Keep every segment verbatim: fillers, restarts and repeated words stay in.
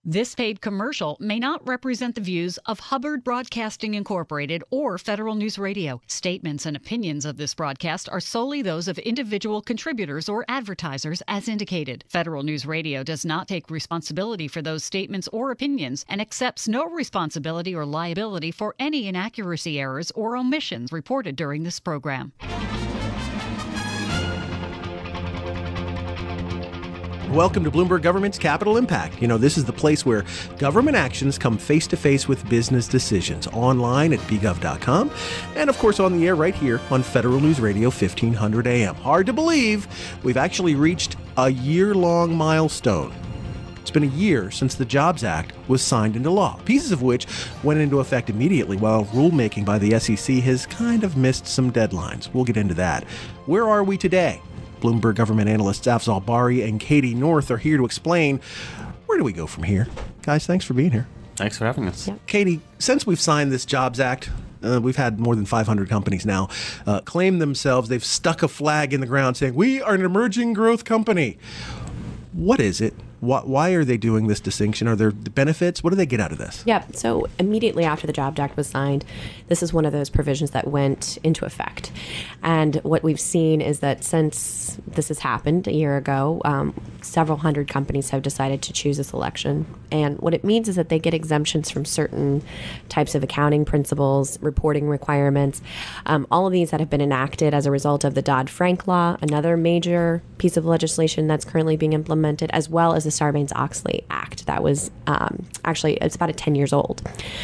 This paid commercial may not represent the views of Hubbard Broadcasting Incorporated or Federal News Radio. Statements and opinions of this broadcast are solely those of individual contributors or advertisers as indicated. Federal News Radio does not take responsibility for those statements or opinions and accepts no responsibility or liability for any inaccuracy, errors, or omissions reported during this program. Welcome to Bloomberg Government's Capital Impact. You know, this is the place where government actions come face-to-face with business decisions. Online at b gov dot com, and of course on the air right here on Federal News Radio fifteen hundred A M. Hard to believe, we've actually reached a year-long milestone. It's been a year since the Jobs Act was signed into law, pieces of which went into effect immediately, while rulemaking by the S E C has kind of missed some deadlines. We'll get into that. Where are we today? Bloomberg government analysts Afzal Bari and Katie North are here to explain, where do we go from here? Guys, thanks for being here. Thanks for having us. Yep. Katie, since we've signed this Jobs Act, uh, we've had more than five hundred companies now uh, claim themselves. They've stuck a flag in the ground saying, we are an emerging growth company. What is it? Why are they doing this distinction? Are there benefits? What do they get out of this? Yeah, so immediately after the Jobs Act was signed, this is one of those provisions that went into effect. And what we've seen is that since this has happened a year ago, um, several hundred companies have decided to choose this election. And what it means is that they get exemptions from certain types of accounting principles, reporting requirements, um, all of these that have been enacted as a result of the Dodd-Frank law, another major piece of legislation that's currently being implemented, as well as the Sarbanes-Oxley Act that was um, actually, it's about a ten years old.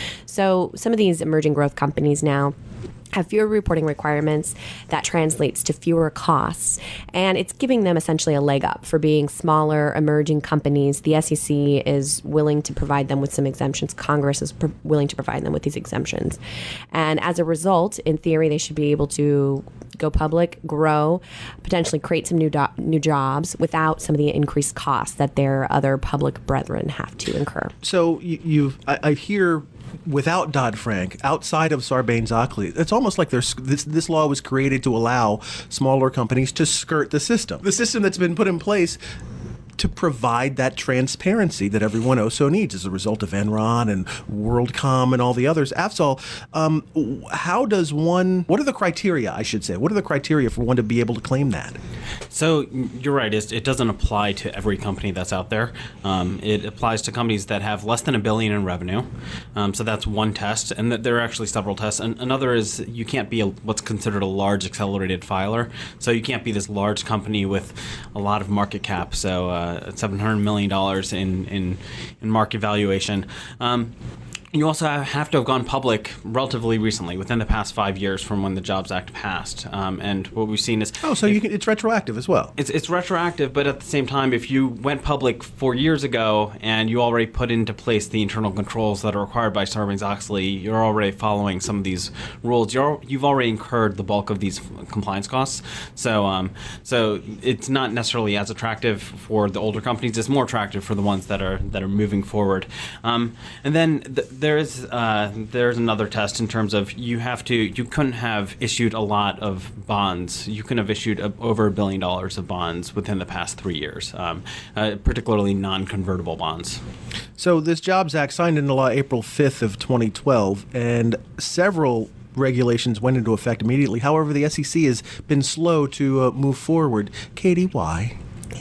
So some of these emerging growth companies now have fewer reporting requirements. That translates to fewer costs, and it's giving them essentially a leg up for being smaller, emerging companies. The S E C is willing to provide them with some exemptions. Congress is pr- willing to provide them with these exemptions. And as a result, in theory, they should be able to go public, grow, potentially create some new do- new jobs without some of the increased costs that their other public brethren have to incur. So you, you've, I, I hear, without Dodd-Frank, outside of Sarbanes-Oxley, it's almost like there's this, this law was created to allow smaller companies to skirt the system. The system that's been put in place to provide that transparency that everyone also needs as a result of Enron and WorldCom and all the others. Afzal, um, how does one, what are the criteria, I should say, what are the criteria for one to be able to claim that? So you're right, it, it doesn't apply to every company that's out there. Um, it applies to companies that have less than a billion in revenue. Um, so that's one test, and th- there are actually several tests. And another is you can't be a, what's considered a large accelerated filer. So you can't be this large company with a lot of market cap. So uh, seven hundred million dollars in, in, in market valuation. Um, You also have to have gone public relatively recently, within the past five years from when the Jobs Act passed. Um, and what we've seen is... Oh, so if, you can, it's retroactive as well. It's, it's retroactive, but at the same time, if you went public four years ago and you already put into place the internal controls that are required by Sarbanes-Oxley, you're already following some of these rules. You're, you've already incurred the bulk of these compliance costs. So, um, so it's not necessarily as attractive for the older companies. It's more attractive for the ones that are that are moving forward. Um, and then... The, There's uh, there's another test in terms of you have to you couldn't have issued a lot of bonds. You couldn't have issued a, over a billion dollars of bonds within the past three years, um, uh, particularly non-convertible bonds. So this Jobs Act signed into law April fifth of twenty twelve, and several regulations went into effect immediately. However, the S E C has been slow to uh, move forward. Katie, why?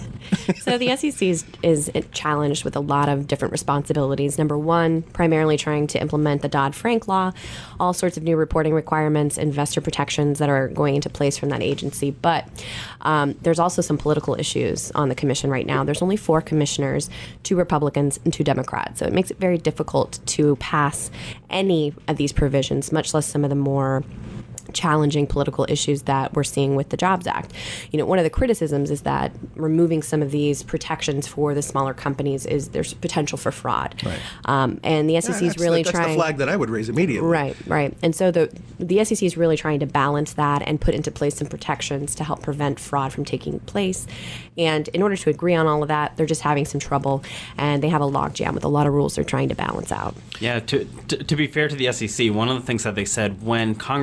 So the S E C is, is challenged with a lot of different responsibilities. Number one, primarily trying to implement the Dodd-Frank law, all sorts of new reporting requirements, investor protections that are going into place from that agency. But um, there's also some political issues on the commission right now. There's only four commissioners, two Republicans and two Democrats. So it makes it very difficult to pass any of these provisions, much less some of the more challenging political issues that we're seeing with the Jobs Act. You know, one of the criticisms is that removing some of these protections for the smaller companies is there's potential for fraud. Right. Um, and the S E C is yeah, really the, that's trying... That's the flag that I would raise immediately. Right, right. And so the the S E C is really trying to balance that and put into place some protections to help prevent fraud from taking place. And in order to agree on all of that, they're just having some trouble, and they have a logjam with a lot of rules they're trying to balance out. Yeah, to, to, to be fair to the S E C, one of the things that they said when Congress was debating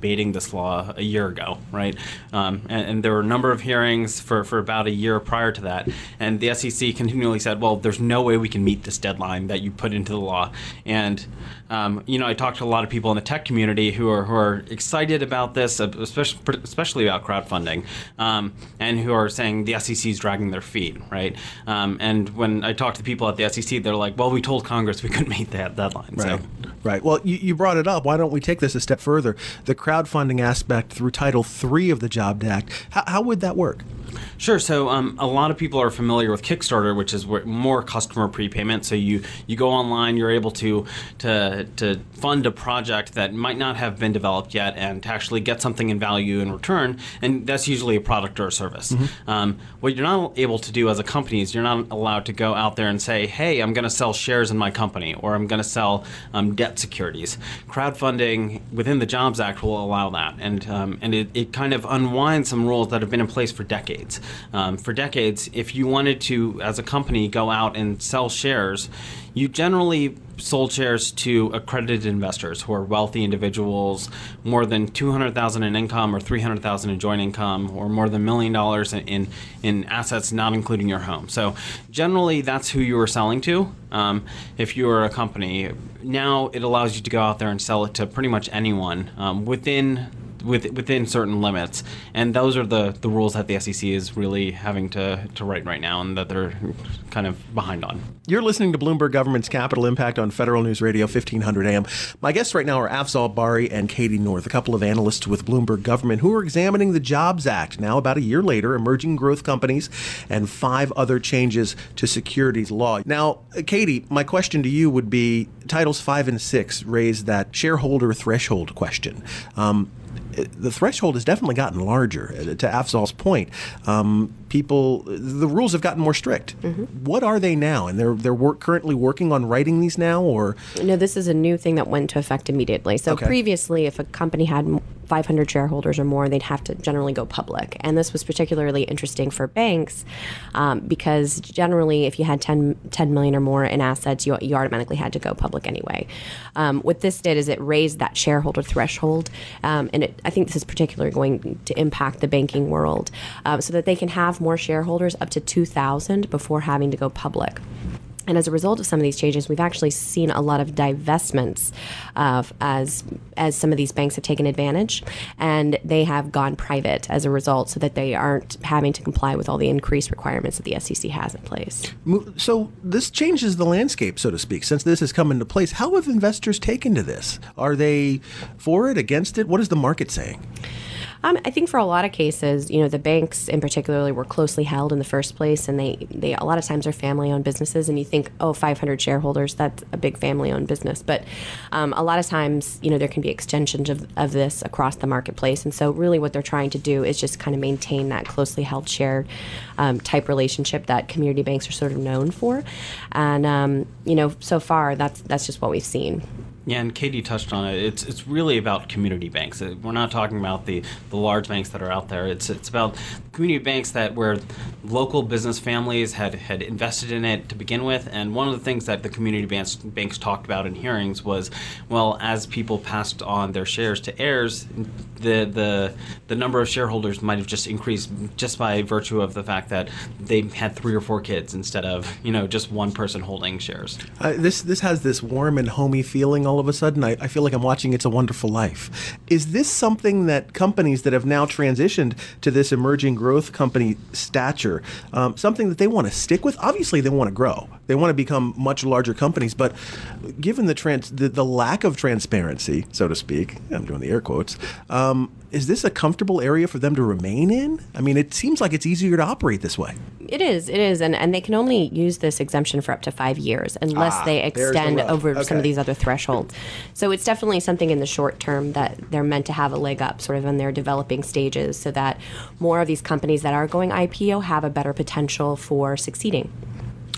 debating this law a year ago, right? Um, and, and there were a number of hearings for, for about a year prior to that. And the S E C continually said, well, there's no way we can meet this deadline that you put into the law. And, um, you know, I talked to a lot of people in the tech community who are, who are excited about this, especially, especially about crowdfunding, um, and who are saying the S E C is dragging their feet, right? Um, and when I talk to people at the S E C, they're like, well, we told Congress we couldn't meet that deadline. Right. So. Right. Well, you, you brought it up. Why don't we take this a step further? The crowdfunding aspect through Title three of the JOBS Act, how, how would that work? Sure. So um, a lot of people are familiar with Kickstarter, which is more customer prepayment. So you, you go online, you're able to, to to fund a project that might not have been developed yet and to actually get something in value in return. And that's usually a product or a service. Mm-hmm. Um, what you're not able to do as a company is you're not allowed to go out there and say, hey, I'm going to sell shares in my company, or I'm going to sell um, debt securities. Crowdfunding within the JOBS Act will allow that. And, um, and it, it kind of unwinds some rules that have been in place for decades. Um, for decades, if you wanted to, as a company, go out and sell shares, you generally sold shares to accredited investors who are wealthy individuals, more than two hundred thousand dollars in income or three hundred thousand dollars in joint income, or more than a million dollars in, in, in assets, not including your home. So generally, that's who you were selling to. Um, if you were a company, now it allows you to go out there and sell it to pretty much anyone um, within With, within certain limits, and those are the, the rules that the S E C is really having to, to write right now, and that they're kind of behind on. You're listening to Bloomberg Government's Capital Impact on Federal News Radio fifteen hundred A M. My guests right now are Afzal Bari and Katie North, a couple of analysts with Bloomberg Government who are examining the JOBS Act, now about a year later, emerging growth companies, and five other changes to securities law. Now, Katie, my question to you would be, Titles five and six raise that shareholder threshold question. Um, The threshold has definitely gotten larger. To Afzal's point, um, people, the rules have gotten more strict. Mm-hmm. What are they now? And they're they're work, currently working on writing these now, or no? This is a new thing that went into effect immediately. So okay. Previously, if a company had five hundred shareholders or more, they'd have to generally go public. And this was particularly interesting for banks um, because generally, if you had ten, ten million or more in assets, you, you automatically had to go public anyway. Um, what this did is it raised that shareholder threshold, um, and it, I think this is particularly going to impact the banking world, um, so that they can have more shareholders, up to two thousand, before having to go public. And as a result of some of these changes, we've actually seen a lot of divestments of, as as some of these banks have taken advantage, and they have gone private as a result, so that they aren't having to comply with all the increased requirements that the S E C has in place. So this changes the landscape, so to speak. Since this has come into place, how have investors taken to this? Are they for it, against it? What is the market saying? Um, I think for a lot of cases, you know, the banks in particular were closely held in the first place, and they, they a lot of times are family-owned businesses, and you think, oh, five hundred shareholders, that's a big family-owned business. But um, a lot of times, you know, there can be extensions of, of this across the marketplace, and so really what they're trying to do is just kind of maintain that closely held shared um, type relationship that community banks are sort of known for. And, um, you know, so far, that's that's just what we've seen. Yeah, and Katie touched on it. It's it's really about community banks. We're not talking about the, the large banks that are out there. It's it's about community banks that where local business families had, had invested in it to begin with. And one of the things that the community banks banks talked about in hearings was, well, as people passed on their shares to heirs, the the the number of shareholders might have just increased just by virtue of the fact that they had three or four kids instead of, you know, just one person holding shares. Uh, this this has this warm and homey feeling. All of a sudden, I, I feel like I'm watching It's a Wonderful Life. Is this something that companies that have now transitioned to this emerging growth company stature, um, something that they want to stick with? Obviously, they want to grow. They want to become much larger companies, but given the trans the, the lack of transparency, so to speak, I'm doing the air quotes, um, is this a comfortable area for them to remain in? I mean, it seems like it's easier to operate this way. It is, it is, and, and they can only use this exemption for up to five years unless ah, they extend the over okay. some of these other thresholds. So it's definitely something in the short term that they're meant to have a leg up sort of in their developing stages, so that more of these companies that are going I P O have a better potential for succeeding.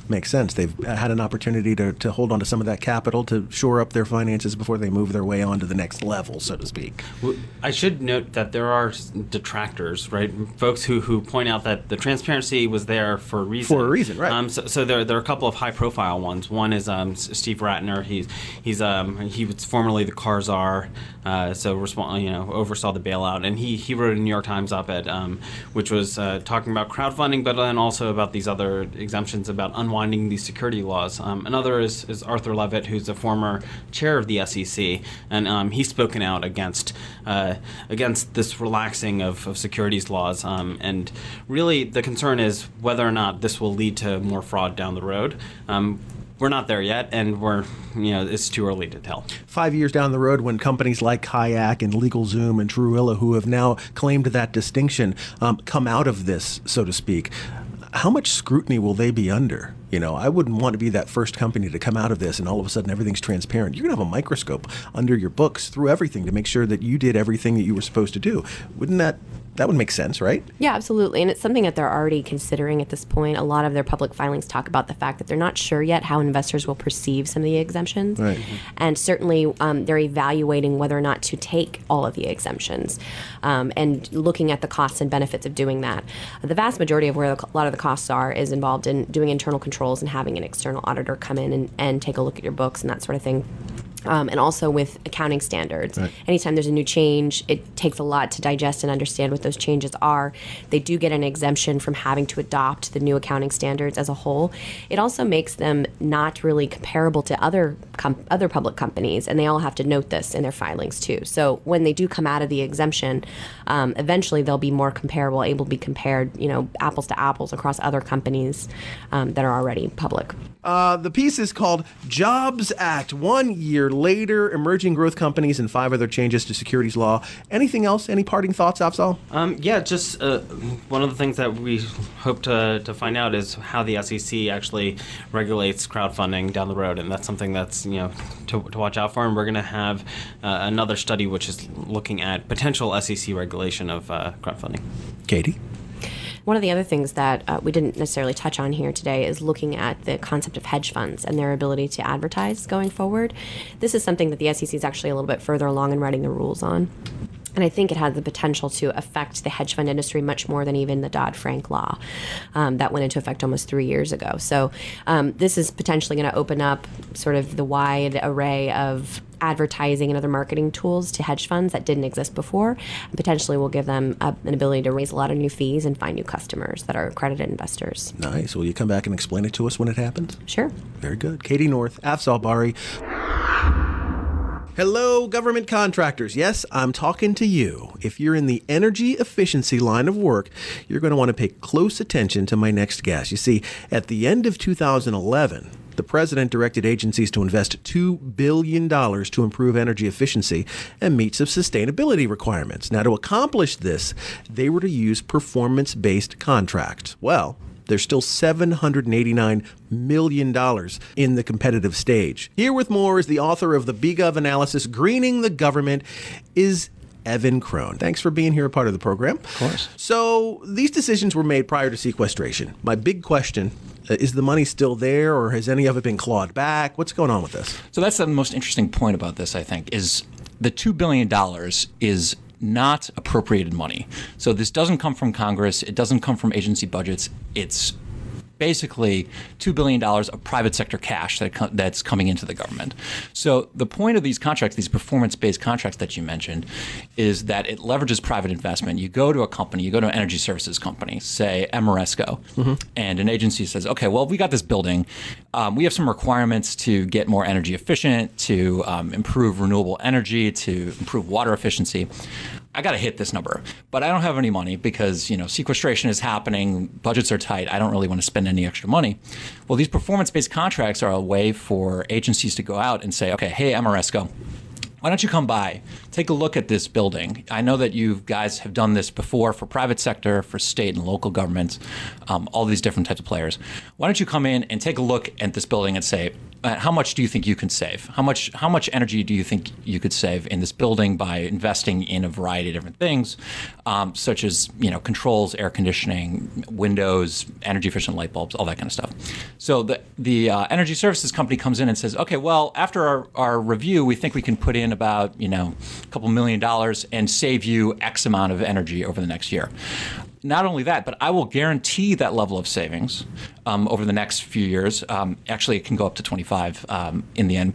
makes sense. They've had an opportunity to, to hold on to some of that capital to shore up their finances before they move their way on to the next level, so to speak. Well, I should note that there are detractors, right? Folks who, who point out that the transparency was there for a reason. For a reason, right. Um, so so there, there are a couple of high-profile ones. One is um, Steve Ratner. He's he's um, he was formerly the car czar, uh, so respond, you know oversaw the bailout, and he, he wrote a New York Times op-ed, um, which was uh, talking about crowdfunding, but then also about these other exemptions about unwinding these security laws. Um, another is, is Arthur Levitt, who's a former chair of the S E C, and um, he's spoken out against uh, against this relaxing of, of securities laws. Um, and really, the concern is whether or not this will lead to more fraud down the road. Um, We're not there yet, and we're, you know, it's too early to tell. Five years down the road, when companies like Kayak and LegalZoom and Truilla, who have now claimed that distinction, um, come out of this, so to speak, how much scrutiny will they be under? You know, I wouldn't want to be that first company to come out of this and all of a sudden everything's transparent. You're going to have a microscope under your books through everything to make sure that you did everything that you were supposed to do. Wouldn't that, that would make sense, right? Yeah, absolutely. And it's something that they're already considering at this point. A lot of their public filings talk about the fact that they're not sure yet how investors will perceive some of the exemptions. Right. And certainly um, they're evaluating whether or not to take all of the exemptions um, and looking at the costs and benefits of doing that. The vast majority of where a lot of the costs are is involved in doing internal controls and having an external auditor come in and, and take a look at your books and that sort of thing. Um, and also with accounting standards. Right. Anytime there's a new change, it takes a lot to digest and understand what those changes are. They do get an exemption from having to adopt the new accounting standards as a whole. It also makes them not really comparable to other com- other public companies, and they all have to note this in their filings too. So when they do come out of the exemption, um, eventually they'll be more comparable, able to be compared, you know, apples to apples across other companies um, that are already public. Uh, the piece is called Jobs Act. One year later, emerging growth companies and five other changes to securities law. Anything else? Any parting thoughts, Afzal? Um, yeah, just uh, one of the things that we hope to, to find out is how the S E C actually regulates crowdfunding down the road, and that's something that's you know to, to watch out for. And we're going to have uh, another study which is looking at potential S E C regulation of uh, crowdfunding. Katie? One of the other things that uh, we didn't necessarily touch on here today is looking at the concept of hedge funds and their ability to advertise going forward. This is something that the S E C is actually a little bit further along in writing the rules on. And I think it has the potential to affect the hedge fund industry much more than even the Dodd-Frank law um, that went into effect almost three years ago. So um, this is potentially going to open up sort of the wide array of advertising and other marketing tools to hedge funds that didn't exist before, and potentially will give them a, an ability to raise a lot of new fees and find new customers that are accredited investors. Nice. Will you come back and explain it to us when it happens? Sure. Very good. Katie North, Afzal Bari. Hello, government contractors. Yes, I'm talking to you. If you're in the energy efficiency line of work, you're going to want to pay close attention to my next guest. You see, at the end of two thousand eleven, the president directed agencies to invest two billion dollars to improve energy efficiency and meet some sustainability requirements. Now, to accomplish this, they were to use performance-based contracts. Well, there's still seven hundred eighty-nine million dollars in the competitive stage. Here with more is the author of the BGov analysis, Greening the Government, is Evan Krone. Thanks for being here, a part of the program. Of course. So these decisions were made prior to sequestration. My big question, uh, is the money still there, or has any of it been clawed back? What's going on with this? So that's the most interesting point about this, I think, is the two billion dollars is not appropriated money. So this doesn't come from Congress. It doesn't come from agency budgets. It's basically two billion dollars of private sector cash that co- that's coming into the government. So the point of these contracts, these performance-based contracts that you mentioned, is that it leverages private investment. You go to a company, you go to an energy services company, say Ameresco, mm-hmm. and an agency says, okay, well, we got this building. Um, we have some requirements to get more energy efficient, to um, improve renewable energy, to improve water efficiency. I got to hit this number, but I don't have any money because, you know, sequestration is happening, budgets are tight, I don't really want to spend any extra money. Well, these performance-based contracts are a way for agencies to go out and say, okay, hey, Ameresco, why don't you come by, take a look at this building. I know that you guys have done this before for private sector, for state and local governments, um, all these different types of players. Why don't you come in and take a look at this building and say, uh, how much do you think you can save? How much how much energy do you think you could save in this building by investing in a variety of different things, um, such as you know controls, air conditioning, windows, energy efficient light bulbs, all that kind of stuff. So the the uh, energy services company comes in and says, okay, well after our, our review, we think we can put in about you know a couple million dollars and save you X amount of energy over the next year. Not only that, but I will guarantee that level of savings um, over the next few years. Um, actually, it can go up to twenty-five um, in the end.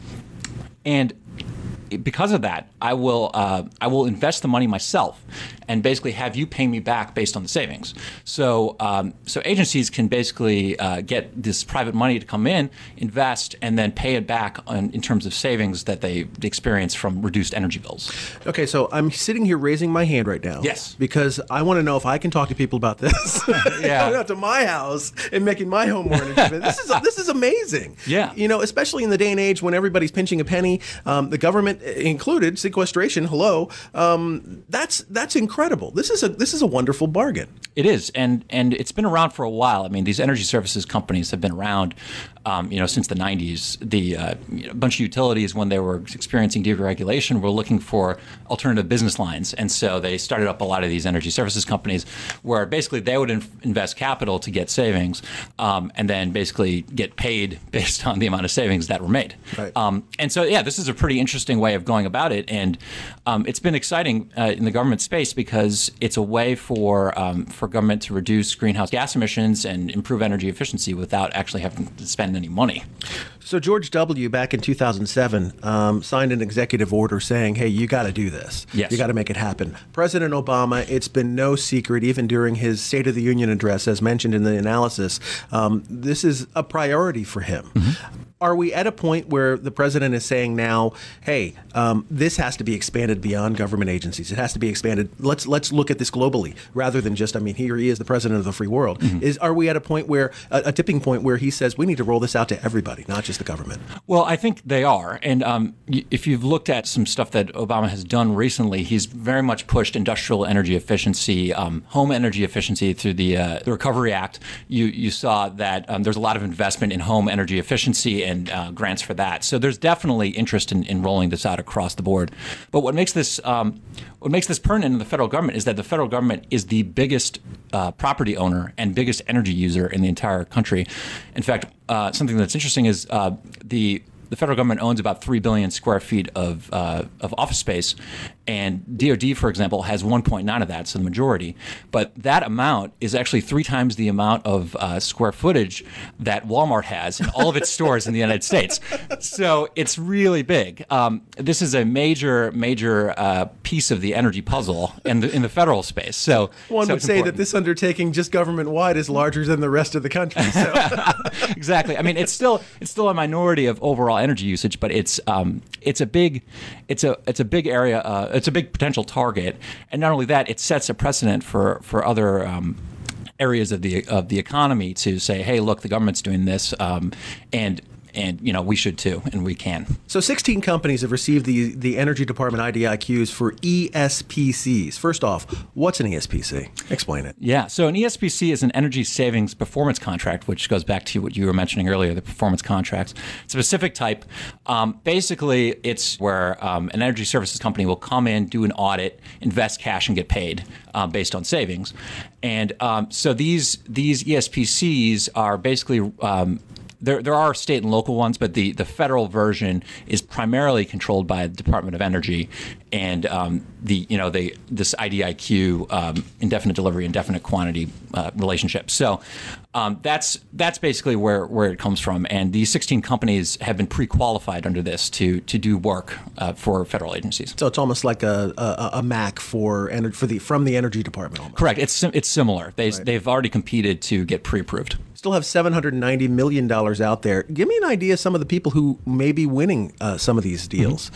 And because of that, I will uh, I will invest the money myself and basically have you pay me back based on the savings. So um, so agencies can basically uh, get this private money to come in, invest, and then pay it back on, in terms of savings that they experience from reduced energy bills. Okay, so I'm sitting here raising my hand right now. Yes. Because I want to know if I can talk to people about this. Yeah. Going out to my house and making my home more energy. This is this is amazing. Yeah. You know, especially in the day and age when everybody's pinching a penny, um, the government included, sequestration. Hello, um, that's that's incredible. This is a this is a wonderful bargain. It is, and and it's been around for a while. I mean, these energy services companies have been around, um, you know, since the nineties. The uh, you know, a bunch of utilities, when they were experiencing deregulation, were looking for alternative business lines, and so they started up a lot of these energy services companies, where basically they would in- invest capital to get savings, um, and then basically get paid based on the amount of savings that were made. Right. Um, and so, yeah, this is a pretty interesting way of going about it, and um, it's been exciting uh, in the government space because it's a way for um, for government to reduce greenhouse gas emissions and improve energy efficiency without actually having to spend any money. So George W. back in two thousand seven um, signed an executive order saying, hey, you got to do this. Yes. You got to make it happen. President Obama, it's been no secret, even during his State of the Union address, as mentioned in the analysis, um, this is a priority for him. Mm-hmm. Are we at a point where the president is saying now, hey, um, this has to be expanded beyond government agencies? It has to be expanded. Let's let's look at this globally rather than just, I mean, here he is, the president of the free world. Mm-hmm. Is Are we at a point where, a, a tipping point where he says we need to roll this out to everybody, not just the government? Well, I think they are. And um, y- if you've looked at some stuff that Obama has done recently, he's very much pushed industrial energy efficiency, um, home energy efficiency through the, uh, the Recovery Act. You, you saw that um, there's a lot of investment in home energy efficiency and And uh, grants for that. So there's definitely interest in, in rolling this out across the board. But what makes this um, what makes this pertinent in the federal government is that the federal government is the biggest uh, property owner and biggest energy user in the entire country. In fact, uh, something that's interesting is uh, the the federal government owns about three billion square feet of uh, of office space, and D O D, for example, has one point nine of that, so the majority. But that amount is actually three times the amount of uh, square footage that Walmart has in all of its stores in the United States. So it's really big. Um, this is a major, major uh, piece of the energy puzzle in the in the federal space. So one so would say important. that this undertaking, just government-wide, is larger than the rest of the country. So. Exactly. I mean, it's still it's still a minority of overall energy usage, but it's um, it's a big it's a it's a big area. Uh, it's a big potential target, and not only that, it sets a precedent for for other um, areas of the of the economy to say, hey, look, the government's doing this, um, and. And, you know, we should too, and we can. So sixteen companies have received the, the Energy Department I D I Qs for E S P Cs. First off, what's an E S P C? Explain it. Yeah, so an E S P C is an energy savings performance contract, which goes back to what you were mentioning earlier, the performance contracts. It's a specific type. Um, basically, it's where um, an energy services company will come in, do an audit, invest cash, and get paid uh, based on savings. And um, so these these E S P Cs are basically um, There, there are state and local ones, but the, the federal version is primarily controlled by the Department of Energy, and um, the you know they this I D I Q um, indefinite delivery, indefinite quantity uh, relationship. So um, that's that's basically where, where it comes from. And these sixteen companies have been pre-qualified under this to to do work uh, for federal agencies. So it's almost like a a, a M A C for ener- for the from the Energy Department. Almost. Correct. It's sim- it's similar. They Right. they've already competed to get pre-approved. Still have seven hundred ninety million dollars out there. Give me an idea of some of the people who may be winning uh, some of these deals. Mm-hmm.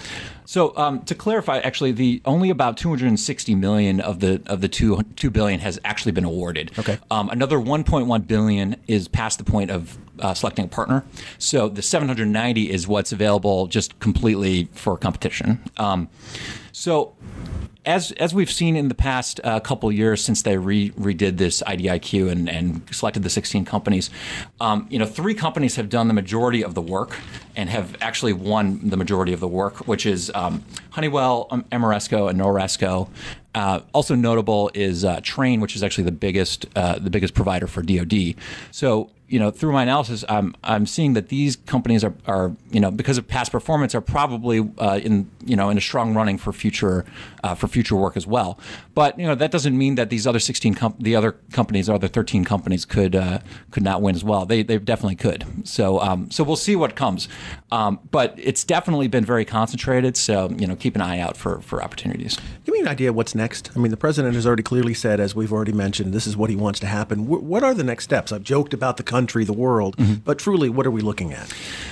So um, to clarify, actually, the only about two hundred sixty million of the of the two two billion has actually been awarded. Okay. Um, another one point one billion is past the point of uh, selecting a partner. So the seven hundred ninety is what's available just completely for competition. Um, so. As as we've seen in the past uh, couple years since they re- redid this I D I Q and, and selected the sixteen companies, um, you know, three companies have done the majority of the work and have actually won the majority of the work, which is um, Honeywell, um, Ameresco, and Noresco. Uh, also notable is uh, Trane, which is actually the biggest uh, the biggest provider for D O D. So, you know, through my analysis, I'm I'm seeing that these companies are, are you know, because of past performance, are probably uh, in you know in a strong running for future uh, for future work as well. But you know that doesn't mean that these other sixteen com- the other companies, other thirteen companies could uh, could not win as well. They they definitely could. So um, so we'll see what comes. Um, but it's definitely been very concentrated. So you know, keep an eye out for for opportunities. Give me an idea of what's next. I mean, the president has already clearly said, as we've already mentioned, this is what he wants to happen. W- what are the next steps? I've joked about the country, the world, mm-hmm. but truly, what are we looking at?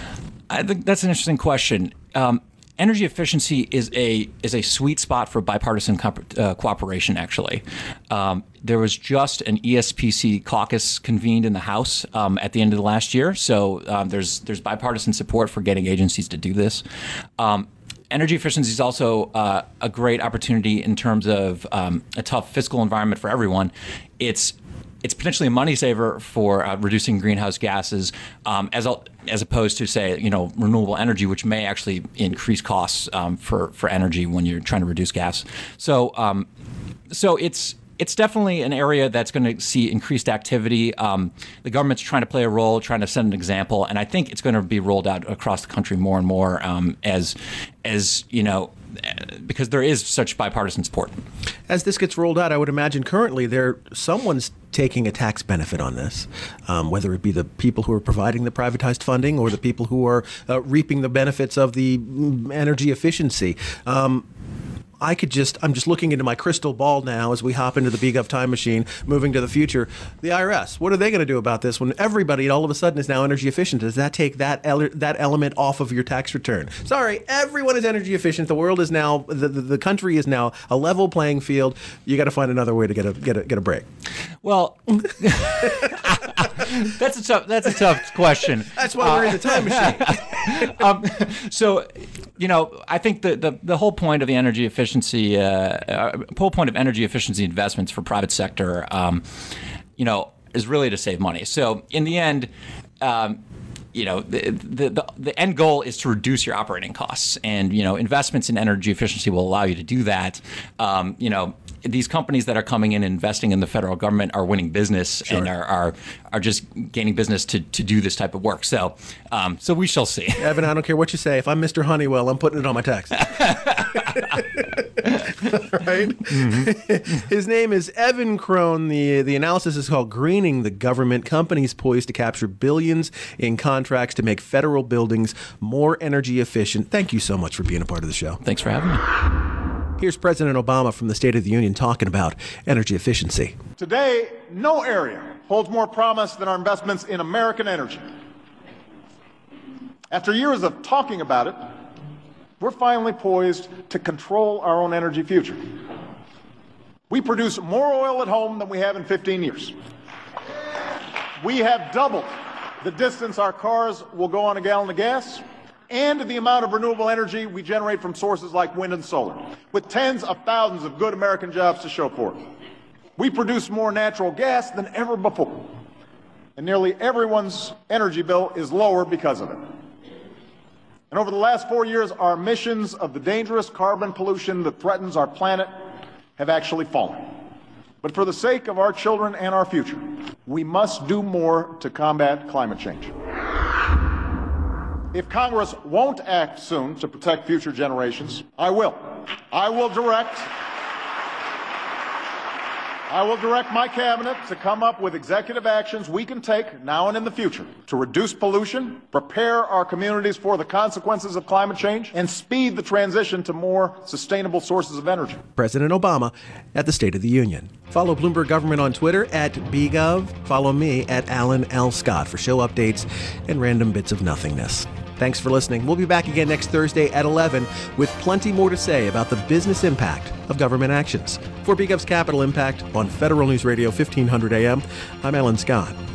I think that's an interesting question. Um, energy efficiency is a is a sweet spot for bipartisan co- uh, cooperation. Actually, um, there was just an E S P C caucus convened in the House um, at the end of the last year, so um, there's there's bipartisan support for getting agencies to do this. Um, Energy efficiency is also uh, a great opportunity in terms of um, a tough fiscal environment for everyone. It's it's potentially a money saver for uh, reducing greenhouse gases, um, as as opposed to, say, you know, renewable energy, which may actually increase costs um, for for energy when you're trying to reduce gas. So um, so it's. It's definitely an area that's going to see increased activity. Um, the government's trying to play a role, trying to set an example, and I think it's going to be rolled out across the country more and more um, as, as you know, because there is such bipartisan support. As this gets rolled out, I would imagine currently there someone's taking a tax benefit on this, um, whether it be the people who are providing the privatized funding or the people who are uh, reaping the benefits of the energy efficiency. Um, I could just, I'm just looking into my crystal ball now as we hop into the BGov time machine, moving to the future. The I R S, what are they going to do about this when everybody all of a sudden is now energy efficient? Does that take that ele- that element off of your tax return? Sorry, everyone is energy efficient. The world is now, the, the, the country is now a level playing field. You got to find another way to get a get a, get a break. Well, that's a tough, that's a tough question. That's why uh, we're in the time machine. um, so, you know, I think the, the, the whole point of the energy efficiency, uh, uh, whole point of energy efficiency investments for private sector, um, you know, is really to save money. So in the end, um, you know, the, the the the end goal is to reduce your operating costs, and you know, investments in energy efficiency will allow you to do that. Um, you know, these companies that are coming in and investing in the federal government are winning business sure. and are, are are just gaining business to, to do this type of work. So, um, so we shall see. Evan, I don't care what you say. If I'm Mister Honeywell, I'm putting it on my tax. Right? Mm-hmm. His name is Evan Krone. The the analysis is called Greening the Government. Companies poised to capture billions in contracts to make federal buildings more energy efficient. Thank you so much for being a part of the show. Thanks for having me. Here's President Obama from the State of the Union talking about energy efficiency. Today, no area holds more promise than our investments in American energy. After years of talking about it, we're finally poised to control our own energy future. We produce more oil at home than we have in fifteen years. We have doubled the distance our cars will go on a gallon of gas, and the amount of renewable energy we generate from sources like wind and solar, with tens of thousands of good American jobs to show for it. We produce more natural gas than ever before, and nearly everyone's energy bill is lower because of it. And over the last four years, our emissions of the dangerous carbon pollution that threatens our planet have actually fallen. But for the sake of our children and our future, we must do more to combat climate change. If Congress won't act soon to protect future generations, I will. I will direct I will direct my cabinet to come up with executive actions we can take now and in the future to reduce pollution, prepare our communities for the consequences of climate change, and speed the transition to more sustainable sources of energy. President Obama at the State of the Union. Follow Bloomberg Government on Twitter at B Gov. Follow me at Alan L. Scott for show updates and random bits of nothingness. Thanks for listening. We'll be back again next Thursday at eleven with plenty more to say about the business impact of government actions. For BGov's Capital Impact on Federal News Radio fifteen hundred A M, I'm Alan Scott.